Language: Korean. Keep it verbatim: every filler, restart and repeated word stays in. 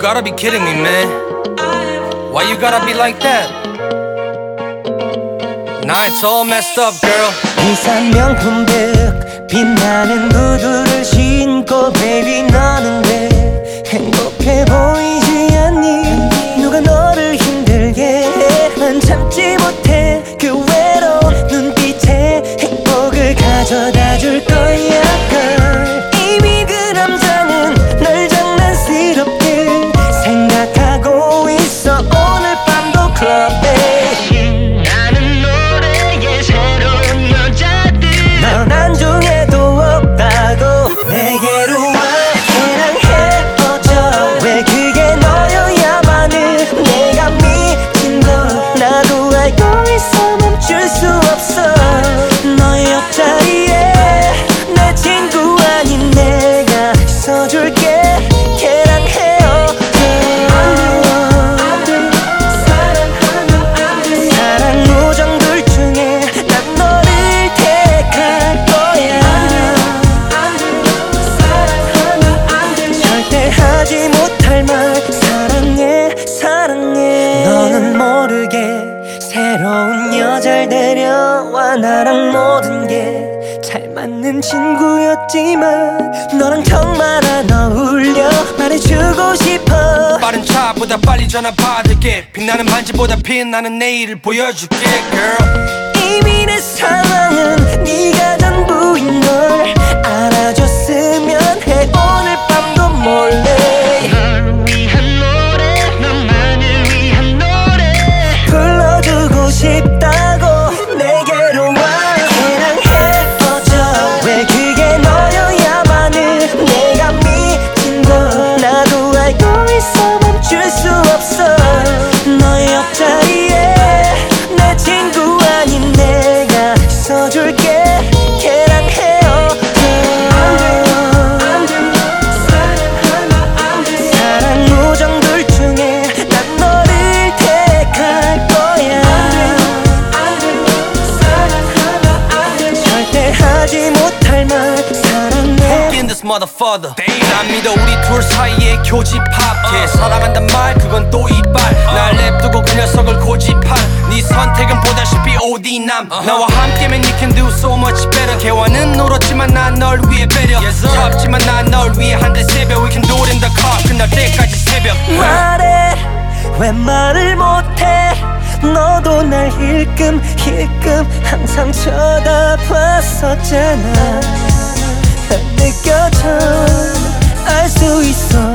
gotta be kidding me, man. Why you gotta be like that? Nah, it's all messed up, girl. 비싼 명품백 빛나는 구두를 신고 baby 너는 왜 행복해 보이지 않니? 누가 너를 힘들게 해? 난 참지 못해 그 외로운 눈빛에 행복을 가져다 줄 거야 girl. 이미 그 남자는 널 장난스럽게 생각하고 있어 오늘 밤도 클럽에 나는 노래에 새로운 여자들 넌 안중에도 없다고 내게로 와 걔랑 헤어져 왜 그게 너여야만은 내가 미친 걸 나도 알고 있어 멈출 수 없어 너의 옆자리에 내 친구 아닌 내가 서줄게 걔랑 헤어져 사랑 우정 둘 중에 난 너를 택할 거야 절대 하지 못할 말 사랑해 사랑해 너는 모르게 새로운 여자를 데려와 나랑 모든 게 잘 맞는 친구였지만 너랑 정말 안 어울려 말해주고 싶어 빠른 차보다 빨리 전화 받을게 빛나는 반지보다 빛나는 내일을 보여줄게, girl. 이미 내 상황은 네가 전부인 걸 알아줬으면 해 오늘 밤도 몰래 널 위한 노래 너만을 위한 노래 불러주고 싶다고 내게로 와 걔랑 헤어져 왜 그게 너여야만은 내가 미친 걸 나도 알고 있어 멈출 수 없어 너의 옆자리에 내 친구 아닌 내가 서줄게 걔랑 헤어져 사랑 우정 둘 중에 난 너를 택할 거야 절대 하지 못할 말 사랑해 In this motherfucker 난 믿어 우리 둘 사이에 교집합해 사랑한단 말 그건 또 이빨 날 냅두고 그 녀석을 고집한 네 선택은 보다시피 오디남 나와 함께면 you can do so much better 걔와는 울었지만 난 널 위해 배려 덥지만 난 널 위해 한대 새벽 We can do it in the car 끝날 때까지 새벽 말해 왜 말을 못해 너도 날 힐끔 힐끔 항상 쳐다봤었잖아 난 느껴져 알 수 있어